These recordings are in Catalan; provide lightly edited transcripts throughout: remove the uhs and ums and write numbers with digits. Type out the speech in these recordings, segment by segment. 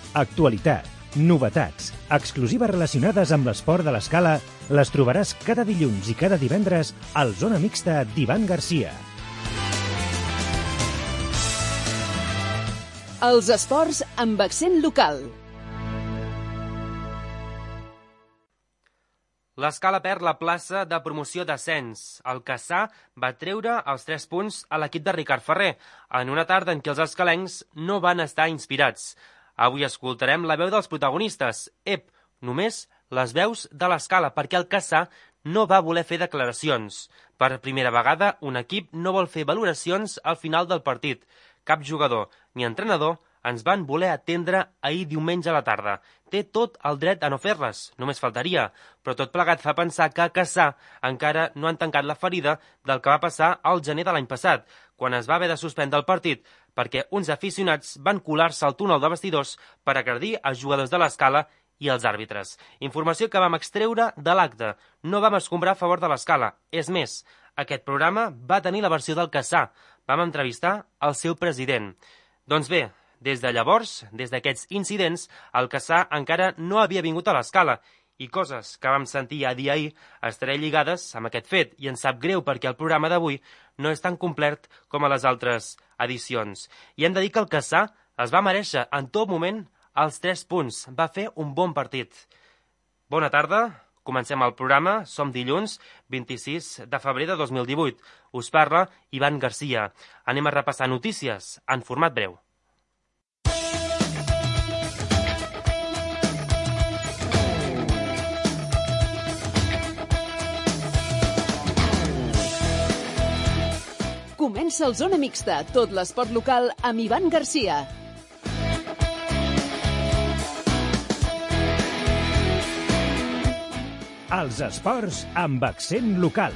Actualitat, novetats, exclusives relacionades amb l'esport de l'escala les trobaràs cada dilluns i cada divendres al Zona Mixta d'Ivan Garcia. Els esports amb accent local. L'Escala perd la plaça de promoció d'ascens. El Cassà va treure els 3 punts a l'equip de Ricard Ferrer, en una tarda en què els escalencs no van estar inspirats. Avui escoltarem la veu dels protagonistes. Només les veus de l'Escala, perquè el Cassà no va voler fer declaracions. Per primera vegada, un equip no vol fer valoracions al final del partit. Cap jugador ni entrenador ens van voler atendre ahir diumenge a la tarda. Té tot el dret a no fer-les, només faltaria, però tot plegat fa pensar que a Cassà encara no han tancat la ferida del que va passar al gener de l'any passat, quan es va haver de suspendre el partit perquè uns aficionats van colar-se al túnel de vestidors per agredir els jugadors de l'Escala i els àrbitres. Informació que vam extreure de l'acte. No vam escombrar a favor de l'Escala. És més, aquest programa va tenir la versió del Cassà. Vam entrevistar el seu president. Doncs bé, des de llavors, des d'aquests incidents, el Cassà encara no havia vingut a l'Escala i coses que vam sentir a dir ahir estaré lligades amb aquest fet i ens sap greu perquè el programa d'avui no és tan complet com a les altres edicions. I hem de dir que el Cassà es va merèixer en tot moment els 3 punts. Va fer un bon partit. Bona tarda, comencem el programa. Som dilluns 26 de febrer de 2018. Us parla Ivan Garcia. Anem a repassar notícies en format breu. Comença el Zona Mixta, tot l'esport local amb Ivan Garcia. Els esports amb accent local.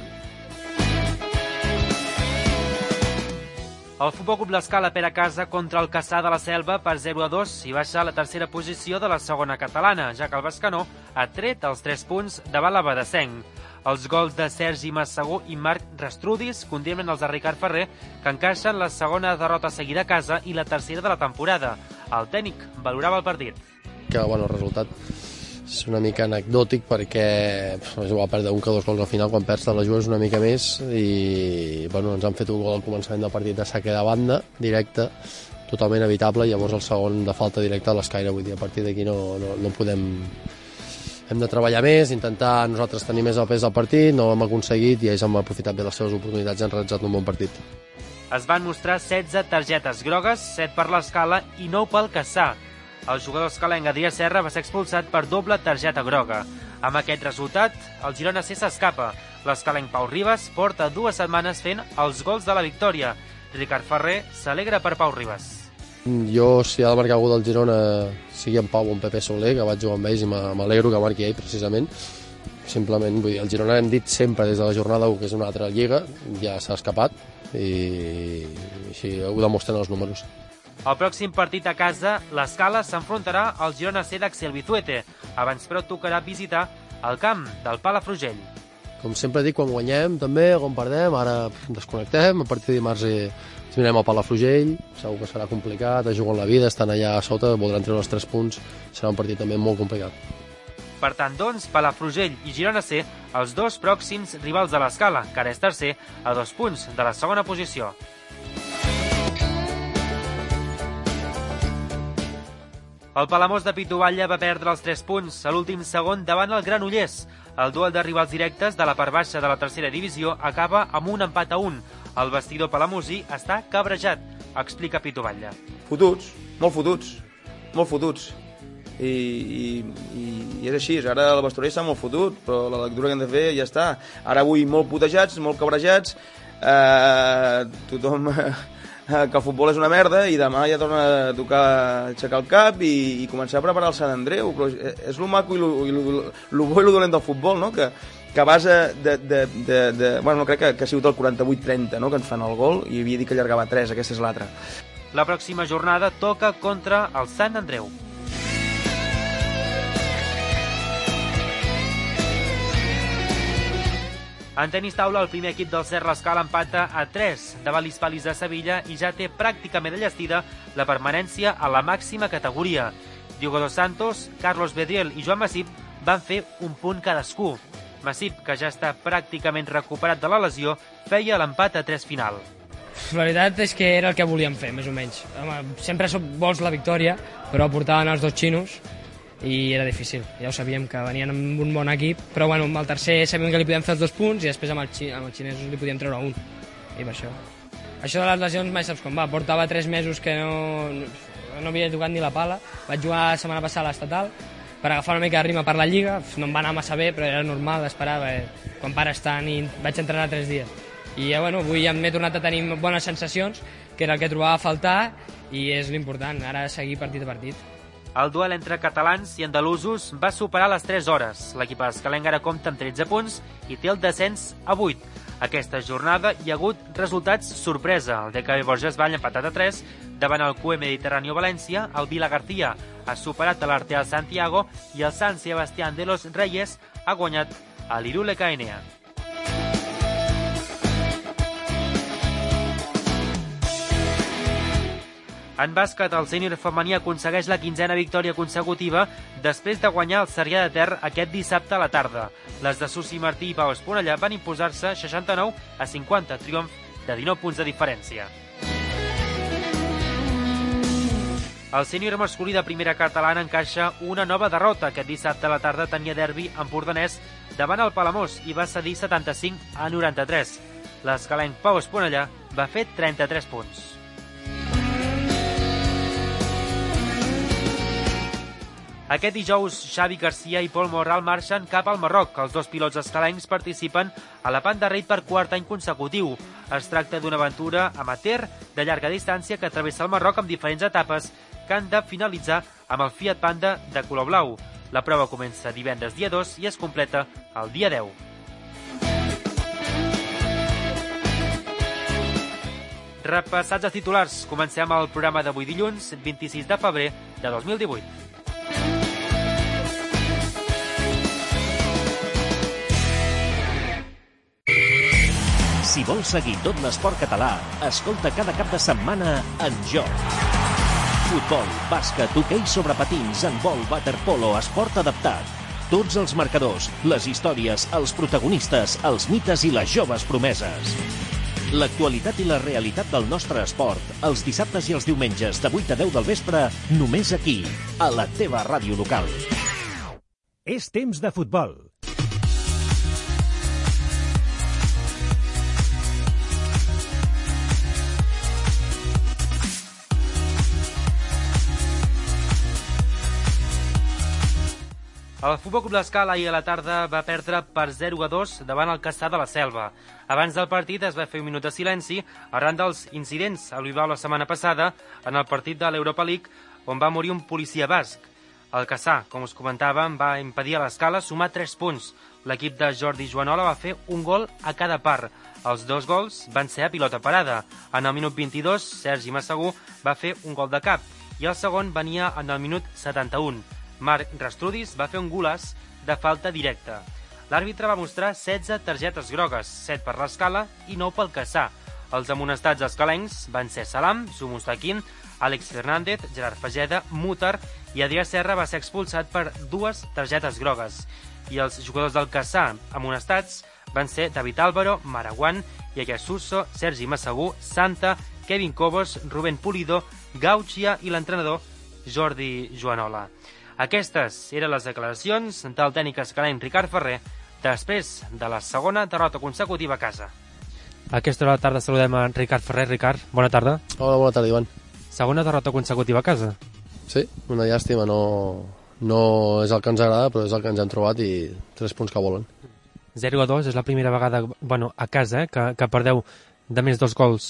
El Futbol Club l'Escala perd a casa contra el Cassà de la Selva per 0-2 i baixa a la tercera posició de la segona catalana, ja que el Bescanó ha tret els 3 punts davant l'Abadessenc. Els gols de Sergi Massagó i Marc Rastrudis condemnen els de Ricard Ferrer, que encaixen la segona derrota seguida a casa i la tercera de la temporada. El tècnic valorava el partit. El resultat és una mica anecdòtic perquè és igual perdre 1 que 2 gols al final, quan perds te la jugues una mica més i ens han fet un gol al començament del partit de saque de banda, directe, totalment evitable, i llavors el segon de falta directa a l'escaire. Vull dir, a partir d'aquí no podem... Hem de treballar més, intentar nosaltres tenir més el pes del partit, no ho hem aconseguit i ells han aprofitat bé les seves oportunitats i han realitzat un bon partit. Es van mostrar 16 targetes grogues, 7 per l'Escala i 9 pel Cassà. El jugador escalenc Adrià Serra va ser expulsat per doble targeta groga. Amb aquest resultat, el Girona C s'escapa. L'escalenc Pau Ribas porta 2 setmanes fent els gols de la victòria. Ricard Ferrer s'alegra per Pau Ribas. Jo, si ha de marcar algú del Girona, sigui en Pau o en Pepe Soler, que vaig jugar amb ells i m'alegro que marqui ell, precisament. Simplement, vull dir, el Girona hem dit sempre des de la jornada 1 que és una altra lliga, ja s'ha escapat i així ho demostren els números. El pròxim partit a casa, l'Escala s'enfrontarà al Girona C d'Axel Bizuete. Abans, però, tocarà visitar el camp del Palafrugell. Com sempre dic, quan guanyem també, quan perdem, ara desconnectem, a partir de dimarts ens mirem al Palafrugell, segur que serà complicat, juguen la vida, estan allà a sota, voldran treure els 3 punts, serà un partit també molt complicat. Per tant, doncs, Palafrugell i Girona C, els 2 pròxims rivals de l'Escala, que ara és tercer, a 2 punts de la segona posició. El Palamós de Pituvalla va perdre els 3 punts a l'últim segon davant el Granollers. El duel de rivals directes de la part baixa de la tercera divisió acaba amb un empat a 1. El vestidor palamosí està cabrejat, explica Pituvalla. Fotuts, molt fotuts, molt fotuts. I és així, ara el vestuari està molt fotut, però la lectura que hem de fer ja està. Ara avui molt putejats, molt cabrejats, tothom que el futbol és una merda i demà ja torna a tocar aixecar el cap i començar a preparar el Sant Andreu. Però és lo maco i lo bo i lo dolent del futbol, no? Que a base bueno, no crec que ha sigut el 48-30, no? Que ens fan el gol i havia dit que allargava 3, aquesta és l'altra. La pròxima jornada toca contra el Sant Andreu. En tenis taula, el primer equip del Serra Escala empata a 3 davant l'Hispalis de Sevilla i ja té pràcticament enllestida la permanència a la màxima categoria. Diogo dos Santos, Carlos Bediel i Joan Masip van fer un punt cadascú. Masip, que ja està pràcticament recuperat de la lesió, feia l'empat a 3 final. La veritat és que era el que volíem fer, més o menys. Sempre vols la victòria, però portaven els dos xinos i era difícil. Ja ho sabíem, que venien amb un bon equip, però bueno, amb el tercer sabíem que li podíem fer els 2 punts i després amb els xinesos li podíem treure un. I per això. Això de les lesions mai saps com va. Portava 3 mesos que no havia tocat ni la pala. Vaig jugar la setmana passada a l'estatal per agafar una mica de rima per la Lliga. No em va anar massa bé, però era normal esperar. Quan pares tant i vaig entrenar 3 dies. I bueno, avui m'he tornat a tenir bones sensacions, que era el que trobava a faltar, i és l'important, ara seguir partit a partit. El duel entre catalans i andalusos va superar les 3 hores. L'equip escalenc ara compta amb 13 punts i té el descens a 8. Aquesta jornada hi ha hagut resultats sorpresa. El DKB Borges Vall empatat a 3 davant el QE Mediterráneo València, el Vila García ha superat l'Arteal Santiago i el Sant Sebastián de los Reyes ha guanyat a l'Irule KNA. En bàsquet, el sènior femení aconsegueix la 15a victòria consecutiva després de guanyar el Sarrià de Ter aquest dissabte a la tarda. Les de Susi Martí i Pau Esponellà van imposar-se 69-50, triomf de 19 punts de diferència. El sènior masculí de primera catalana encaixa una nova derrota. Aquest dissabte a la tarda tenia derbi empordanès davant el Palamós i va cedir 75-93. L'escalenc Pau Esponellà va fer 33 punts. Aquest dijous, Xavi Garcia i Pol Morral marxen cap al Marroc. Els 2 pilots escalencs participen a la Panda Raid per 4 any consecutiu. Es tracta d'una aventura amateur de llarga distància que travessa el Marroc amb diferents etapes que han de finalitzar amb el Fiat Panda de color blau. La prova comença divendres dia 2 i es completa el dia 10. Repassats els titulars, comencem el programa d'avui dilluns, 26 de febrer de 2018. Si vols seguir tot l'esport català, escolta cada cap de setmana En Joc. Futbol, bàsquet, hoquei sobre patins, handbol, waterpolo, esport adaptat. Tots els marcadors, les històries, els protagonistes, els mites i les joves promeses. L'actualitat i la realitat del nostre esport, els dissabtes i els diumenges de 8 a 10 del vespre, només aquí, a la teva ràdio local. És temps de futbol. El Futbol Club d'Escala ahir a la tarda va perdre per 0-2 davant el Cassà de la Selva. Abans del partit es va fer un minut de silenci arran dels incidents a l'Uibau la setmana passada en el partit de l'Europa League on va morir un policia basc. El Cassà, com us comentàvem, va impedir a l'Escala sumar 3 punts. L'equip de Jordi Joanola va fer un gol a cada part. Els 2 gols van ser a pilota parada. En el minut 22, Sergi Massagú va fer un gol de cap i el segon venia en el minut 71. Marc Rastrudis va fer un golaç de falta directa. L'àrbitre va mostrar 16 targetes grogues, 7 per l'Escala i 9 pel Cassà. Els amonestats escalencs van ser Salam, Sumustaquín, Àlex Fernández, Gerard Fageda, Mútar i Adrià Serra va ser expulsat per 2 targetes grogues. I els jugadors del Cassà amonestats van ser David Álvaro, Maraguán, Yaya Suso, Sergi Massagú, Santa, Kevin Cobos, Rubén Pulido, Gauchia i l'entrenador Jordi Joanola. Aquestes eren les declaracions del tècnic escalenc Ricard Ferrer després de la segona derrota consecutiva a casa. A aquesta hora de la tarda saludem a Ricard Ferrer. Ricard, bona tarda. Hola, bona tarda, Ivan. Segona derrota consecutiva a casa. Sí, una llàstima, no és el que ens agrada, però és el que ens hem trobat i 3 punts que volen. 0-2 és la primera vegada a casa que perdeu de més 2 gols.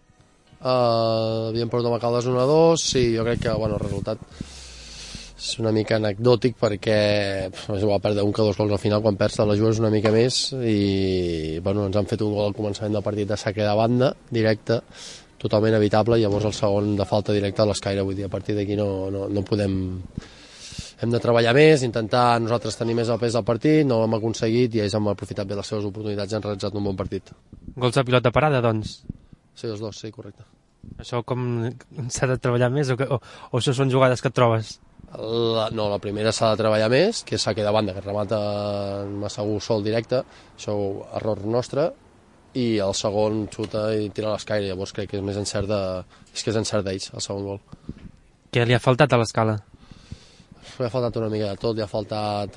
Havíem perdut amb Caldes 1-2, sí, jo crec que el resultat és una mica anecdòtic perquè és igual perdre 1 que 2 gols al final, quan perds te la jugues una mica més i ens han fet un gol al començament del partit de saque de banda, directe, totalment evitable, i llavors el segon de falta directa a l'escaire. Vull dir, a partir d'aquí no podem... Hem de treballar més, intentar nosaltres tenir més el pes del partit, no l'hem aconseguit i ells han aprofitat bé les seves oportunitats i han realitzat un bon partit. Gols de pilota parada, doncs? Sí, els 2, sí, correcte. Això com s'ha de treballar més o això són jugades que et trobes? No, la primera s'ha de treballar més, que és saque de banda, que remata Massaguer sol directe, això error nostre, i el segon xuta i tira a l'escaire, llavors crec que és més encert d'ells, el segon gol. Què li ha faltat a l'Escala? Li ha faltat una mica de tot, li ha faltat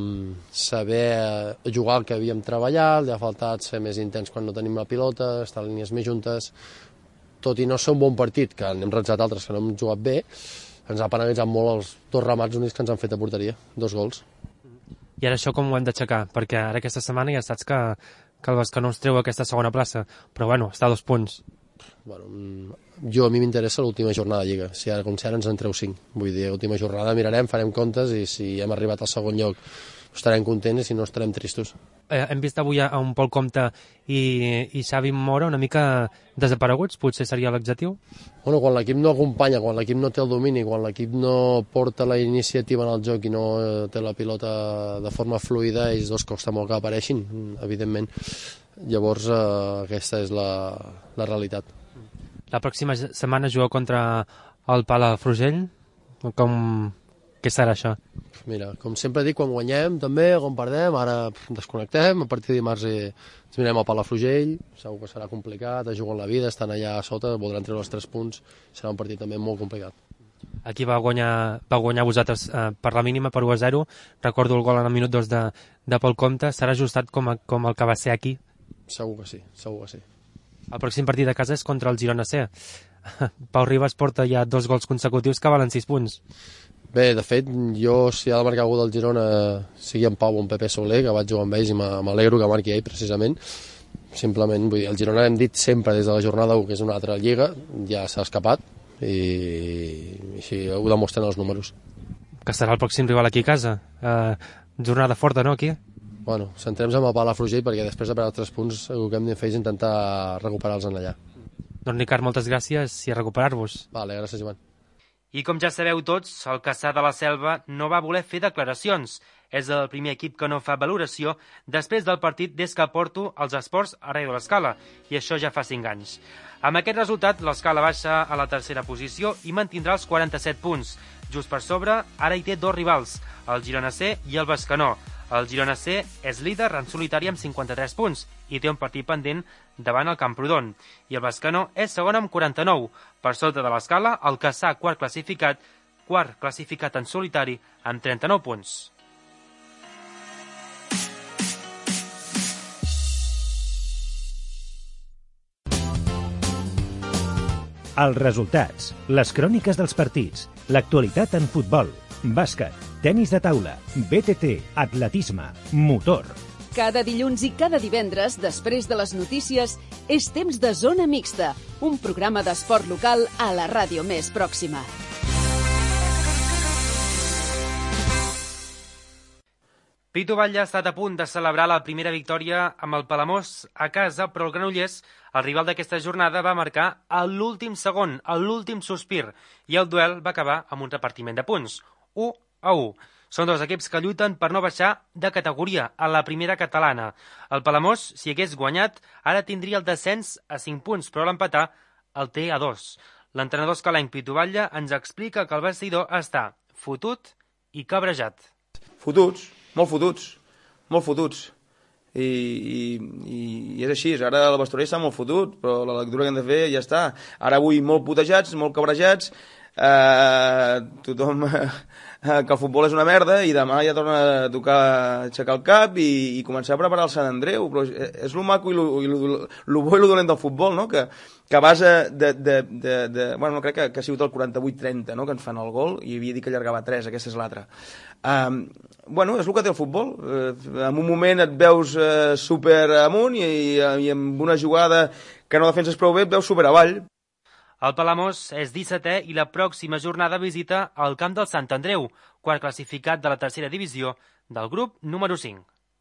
saber jugar el que havíem treballat, li ha faltat ser més intens quan no tenim la pilota, estar a línies més juntes, tot i no ser un bon partit, que n'hem retzat altres que no hem jugat bé, ens ha penalitzat molt els 2 remats únics que ens han fet a porteria, 2 gols. I ara això com ho hem d'aixecar? Perquè ara aquesta setmana ja saps que el Bescanó ens treu aquesta segona plaça, però bueno, està a 2 punts. Bueno, a mi m'interessa l'última jornada de Lliga, si ara ens en treu 5. Vull dir, l'última jornada mirarem, farem comptes i si hem arribat al segon lloc estarem contents i si no estarem tristos. Hem vist avui a un Pol Compte i Xavi Mora una mica desapareguts, potser seria l'adjectiu? Bueno, quan l'equip no acompanya, quan l'equip no té el domini, quan l'equip no porta la iniciativa en el joc i no té la pilota de forma fluida, ells dos costa molt que apareixin, evidentment. Llavors, aquesta és la realitat. La pròxima setmana jugueu contra el Palafrugell? Què serà això? Mira, com sempre dic, quan guanyem també, quan perdem, ara desconnectem, a partir de dimarts ens mirem al Palafrugell, segur que serà complicat, es juguen la vida, estan allà a sota, voldran treure els 3 punts, serà un partit també molt complicat. Aquí va guanyar vosaltres per la mínima, per 1-0, recordo el gol en el minut 2 de Pol Compte, serà ajustat com el que va ser aquí? Segur que sí, segur que sí. El pròxim partit de casa és contra el Girona C. Pau Ribas porta ja 2 gols consecutius que valen 6 punts. Bé, de fet, jo si ha de marcar algú del Girona, sigui en Pau o en Pepe Soler, que vaig jugar amb ells i m'alegro que marqui ell, precisament. Simplement, vull dir, el Girona hem dit sempre des de la jornada 1, que és una altra lliga, ja s'ha escapat i així ho demostren els números. Que serà el pròxim rival aquí a casa. Jornada forta, no, aquí? Bueno, centrem-nos en el Palafrugell perquè després de perdre 3 punts el que hem de fer és intentar recuperar-los en allà. Doncs Ricard, moltes gràcies i a recuperar-vos. Vale, gràcies, Joan. I com ja sabeu tots, el Caçà de la Selva no va voler fer declaracions. És el primer equip que no fa valoració després del partit des que porto els esports a Ràdio l'Escala, i això ja fa 5 anys. Amb aquest resultat, l'Escala baixa a la tercera posició i mantindrà els 47 punts. Just per sobre, ara hi té 2 rivals, el Girona C i el Bescanó. El Girona C és líder en solitari amb 53 punts i té un partit pendent davant el Camprodon. I el Bescanó és segon amb 49. Per sota de l'Escala, el Caçà, quart classificat en solitari amb 39 punts. Els resultats, les cròniques dels partits, l'actualitat en futbol, bàsquet, tenis de taula, BTT, atletisme, motor. Cada dilluns i cada divendres, després de les notícies, és temps de Zona Mixta, un programa d'esport local a la ràdio més pròxima. Pitu Batlle ha estat a punt de celebrar la primera victòria amb el Palamós a casa, però el Granollers, el rival d'aquesta jornada, va marcar a l'últim segon, a l'últim sospir, i el duel va acabar amb un repartiment de punts, 1-1. Són 2 equips que lluiten per no baixar de categoria a la primera catalana. El Palamós, si hagués guanyat, ara tindria el descens a 5 punts, però l'empatar el té a 2. L'entrenador escalenc Pitu Batlle ens explica que el vestidor està fotut i cabrejat. Fotuts, molt fotuts. I és així, ara el vestuari està molt fotut, però la lectura que hem de fer ja està. Ara avui molt putejats, molt cabrejats, tothom que el futbol és una merda i demà ja torna a tocar aixecar el cap i començar a preparar el Sant Andreu, però és lo maco i lo bo i lo dolent del futbol, no? Que a base bueno, crec que ha sigut el 48-30, no?, que ens fan el gol, i havia dit que allargava 3, aquesta és l'altra. Bueno, és el que té el futbol. En un moment et veus super amunt i amb una jugada que no defenses prou bé et veus super avall. El Palamós és 17è i la pròxima jornada visita el camp del Sant Andreu, quart classificat de la tercera divisió del grup número 5.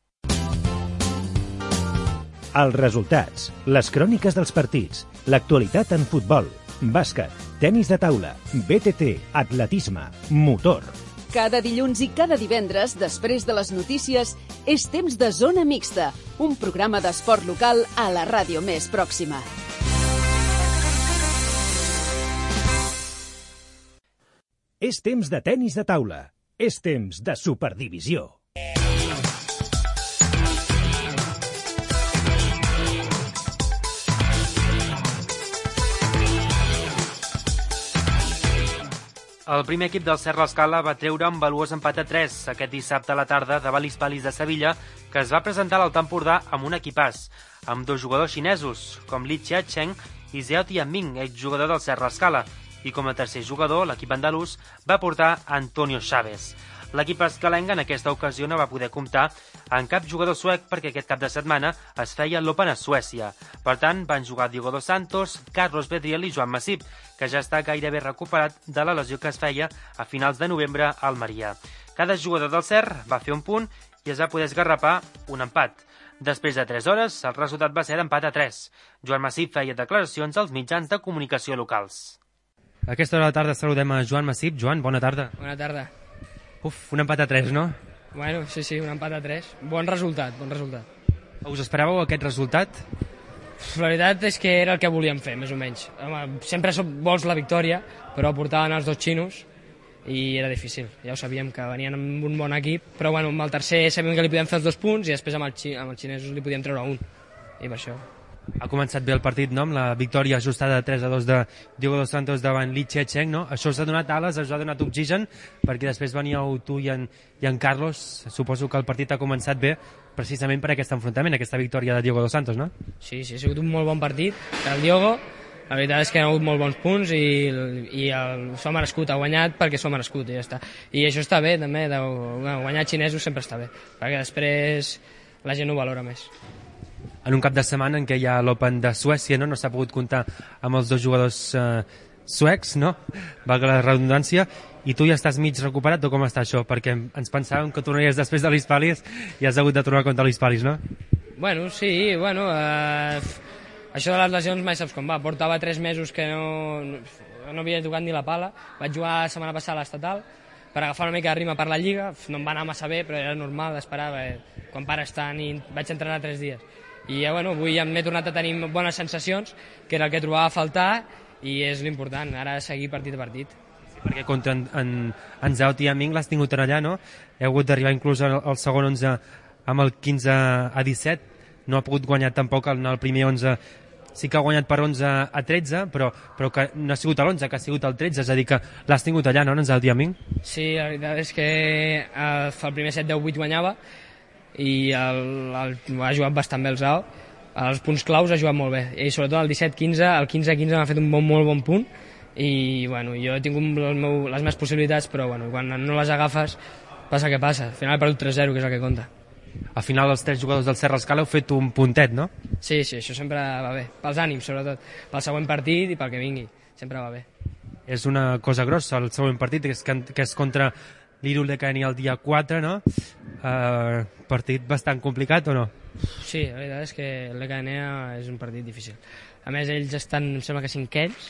Els resultats, les cròniques dels partits, l'actualitat en futbol, bàsquet, tenis de taula, BTT, atletisme, motor. Cada dilluns i cada divendres, després de les notícies, és temps de Zona Mixta, un programa d'esport local a la ràdio més pròxima. És temps de tenis de taula. És temps de Superdivisió. El primer equip del Serra Escala va treure un valuós empat a 3 aquest dissabte a la tarda davant l'Hispalis de Sevilla, que es va presentar a l'Alt Empordà amb un equipàs, amb dos jugadors xinesos, com Li Chia-cheng i Zhao Tianming, exjugador del Serra Escala, i com a tercer jugador, l'equip andalús va portar Antonio Chávez. L'equip escalenc en aquesta ocasió no va poder comptar amb cap jugador suec perquè aquest cap de setmana es feia l'Open a Suècia. Per tant, van jugar Diego dos Santos, Carlos Bedriel i Joan Massip, que ja està gairebé recuperat de la lesió que es feia a finals de novembre a Almeria. Cada jugador del CER va fer un punt i es va poder esgarrapar un empat. Després de 3 hores, el resultat va ser d'empat a 3. Joan Massip feia declaracions als mitjans de comunicació locals. A aquesta hora de la tarda saludem a Joan Massip. Joan, bona tarda. Bona tarda. Un empat a 3, no? Bueno, sí, un empat a 3. Bon resultat. Us esperàveu aquest resultat? La veritat és que era el que volíem fer, més o menys. Sempre vols la victòria, però portaven els dos xinos i era difícil. Ja ho sabíem, que venien amb un bon equip, però bueno, amb el tercer sabíem que li podíem fer els 2 punts i després amb els xinesos li podíem treure un. I per això. Ha començat bé el partit, no?, amb la victòria ajustada de 3-2 de Diego dos Santos davant Li Chia-cheng, no? Això us ha donat ales, us ha donat oxigen, perquè després veníeu tu i en Carlos. Suposo que el partit ha començat bé precisament per aquest enfrontament, aquesta victòria de Diego dos Santos, no? Sí, ha sigut un molt bon partit. El Diego, la veritat és que ha hagut molt bons punts i s'ho ha merescut, ha guanyat perquè s'ho ha merescut i ja està. I això està bé, també, guanyar xinesos sempre està bé, perquè després la gent ho valora més. En un cap de setmana en què hi ha l'Open de Suècia, no s'ha pogut comptar amb els dos jugadors suecs, no? Valga la redundància. I tu ja estàs mig recuperat o com està això? Perquè ens pensàvem que tornaries després de l'Hispalis i has hagut de tornar contra l'Hispalis, no? Bueno, sí, això de les lesions mai saps com va. Portava 3 mesos que no havia tocat ni la pala. Vaig jugar la setmana passada a l'estatal per agafar una mica de rima per la Lliga. No em va anar massa bé, però era normal d'esperar. Quan pares tant i vaig entrenar 3 dies. I avui m'he tornat a tenir bones sensacions, que era el que trobava a faltar, i és l'important, ara seguir partit a partit. Sí, perquè contra en Zhao Tianming l'has tingut allà, no? Heu hagut d'arribar inclús al segon 11 amb el 15-17, no ha pogut guanyar tampoc en el primer 11, sí que ha guanyat per 11-13, però que no ha sigut l'11, que ha sigut el 13, és a dir, que l'has tingut allà, no, en Zhao Tianming? Sí, la veritat és que el primer set 10-8 guanyava, i ha jugat bastant bé el Zhao. Els punts claus ha jugat molt bé, i sobretot el 17-15, el 15-15 m'ha fet un molt bon punt, i jo he tingut les meves possibilitats, però quan no les agafes passa que passa. Al final he perdut 3-0, que és el que compta. Al final els 3 jugadors del Serra Escala heu fet un puntet, no? Sí, això sempre va bé, pels ànims sobretot, pel següent partit i pel que vingui, sempre va bé. És una cosa grossa el següent partit, que és contra l'Irul de Caeni el dia 4, no? Partit bastant complicat, o no? Sí, la veritat és que el de Caeni és un partit difícil. A més, ells estan, em sembla que 5ells,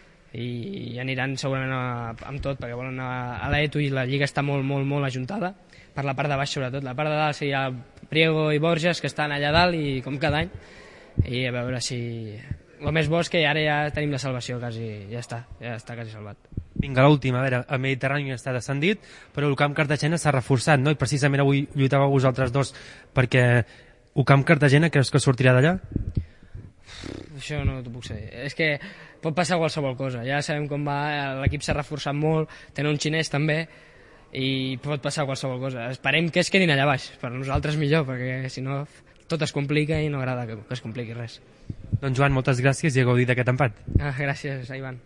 i aniran segurament amb tot, perquè volen anar a l'Eto i la Lliga està molt ajuntada, per la part de baix sobretot. La part de dalt hi ha Priego i Borges, que estan allà dalt, i com cada any, i a veure si... El més bo és que ara ja tenim la salvació quasi, ja està quasi salvat. Vinga, l'última, a veure, el Mediterrani està descendit, però el Camp Cartagena s'ha reforçat, no? I precisament avui lluitàveu vosaltres dos, perquè el Camp Cartagena creus que sortirà d'allà? Això no t'ho puc saber. És que pot passar qualsevol cosa, ja sabem com va, l'equip s'ha reforçat molt, tenen un xinès també, i pot passar qualsevol cosa. Esperem que es quedin allà baix, per nosaltres millor, perquè si no tot es complica i no agrada que es compliqui res. Doncs Joan, moltes gràcies i a gaudir d'aquest empat. Gràcies, Ivan.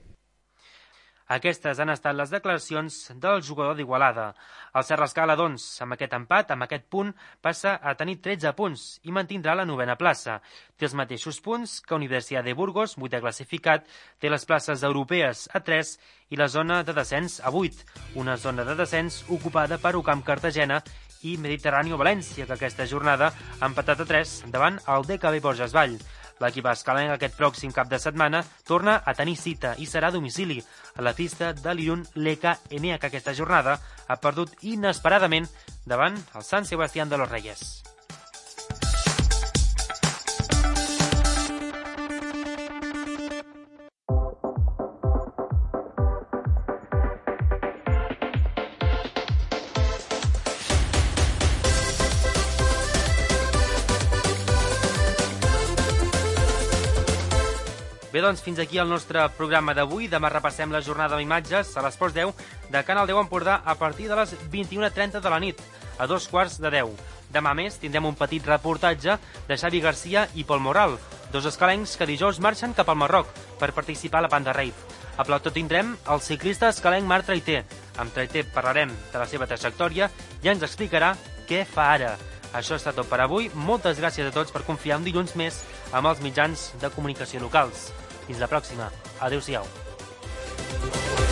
Aquestes han estat les declaracions del jugador d'Igualada. El Serra Escala, doncs, amb aquest empat, amb aquest punt, passa a tenir 13 punts i mantindrà la 9a plaça. Té els mateixos punts que Universitat de Burgos, 8è classificat, té les places europees a 3 i la zona de descens a 8, una zona de descens ocupada per UCAM Cartagena i Mediterrani València, que aquesta jornada ha empatat a 3 davant el DKB Borges Vall. L'equip escalenc aquest pròxim cap de setmana torna a tenir cita i serà a domicili a la pista de l'Irun Leka Enea, que aquesta jornada ha perdut inesperadament davant el Sant Sebastián de los Reyes. Bé, doncs fins aquí el nostre programa d'avui. Demà repassem la jornada d'imatges a l'Esports 10 de Canal 10 Empordà a partir de les 21:30 de la nit, a 2:15. Demà més tindrem un petit reportatge de Xavi Garcia i Pol Moral, dos escalencs que dijous marxen cap al Marroc per participar a la Panda Rave. A plató tindrem el ciclista escalenc Marc Traiter. Amb Traiter parlarem de la seva trajectòria i ens explicarà què fa ara. Això està tot per avui. Moltes gràcies a tots per confiar un dilluns més amb els mitjans de comunicació locals. Fins la pròxima. Adéu-siau.